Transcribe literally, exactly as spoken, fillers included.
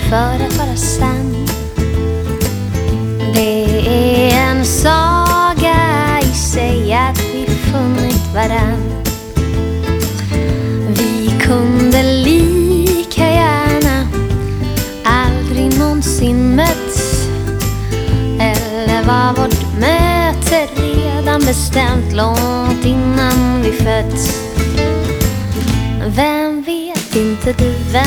för att vara sann. Det är en saga i sig att vi funnit varann. Vi kunde lika gärna aldrig någonsin mötts. Eller var vårt möte redan bestämt långt innan vi fötts? Vem vet, inte du vem